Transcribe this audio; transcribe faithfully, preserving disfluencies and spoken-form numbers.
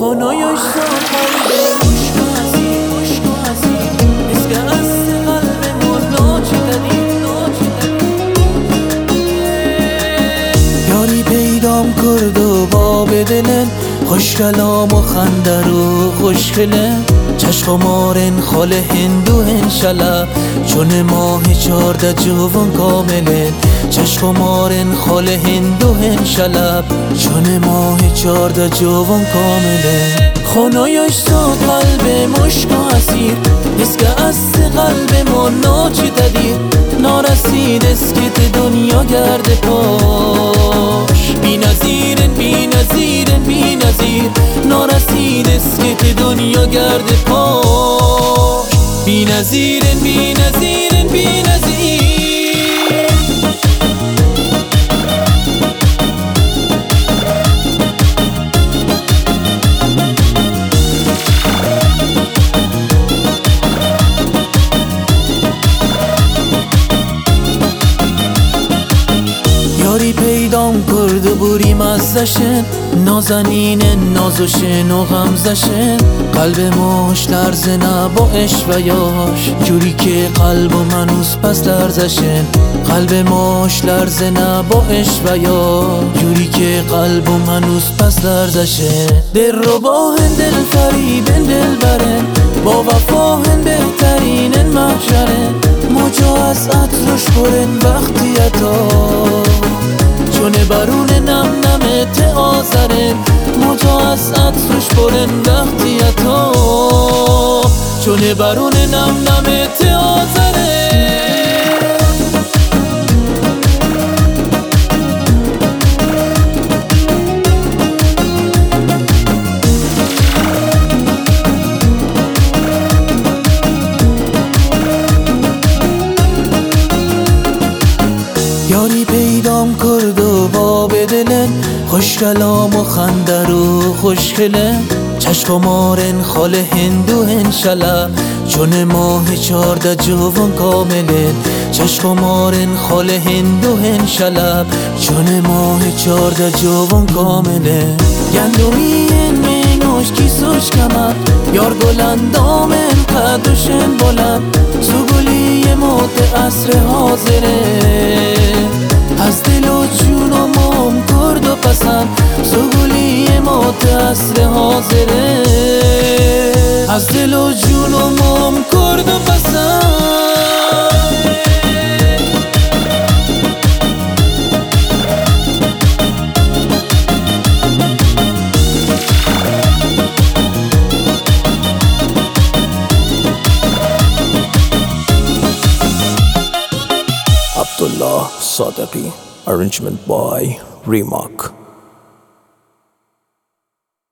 خنایش زاد قلب عشق و حسین عشق و حسین حس که از قلب ما ناچیدنی یاری پیدام کرد و با بدلن خوش کلام و خنده رو خوشگله چشم مارن خال هندو انشالله چون ماه چارده جوان کامله چشم مارن خال هندو انشالله چون ماه چارده جوان کامله خنایش زاد قلب مشک و حسیر حس که از قلب ما ناچیده دیر نارسید اسکت دنیا گرد پاش بی نظیرن بی نظیرن بی نظیر نارسید اسکت دنیا گرد پاش بی نظیرن بی نظیرن بی نظیر یاری پیدام کرد و بوری مزدشن نازنین نازوشن و غمزشن قلب ماش لرزه با عشق و یاش جوری که قلب و منوس پس لرزشن قلب ماش لرزه با عشق و یاش جوری که قلب و منوس پس لرزشن دل رو با هن دل فریبن دل برن با وفا هن بهترین محشرن موجا از عطرش برن وقتیتا چون بارون نم نمت آزره موجا از عطرش برن وقتیتا چون بارون نم نمت آزره یاری پیدام کرد و با بدلن خوش کلام و خنده رو خوشگله چشم مارن خال هندو انشالله چون ماه چارده جوان کامله چشم مارن خال هندو انشالله چون ماه چارده جوان کامله گندمی منوش کیسوش کمر یار گلندامن قدوشن بلند سوگلی موت عصر حاضره از دل و جون و مام کرد و پسند سوگلی موت عصر حاضره از دل و جون و مام کرد و پسند Abdullah Sadaqi, arrangement by Remark.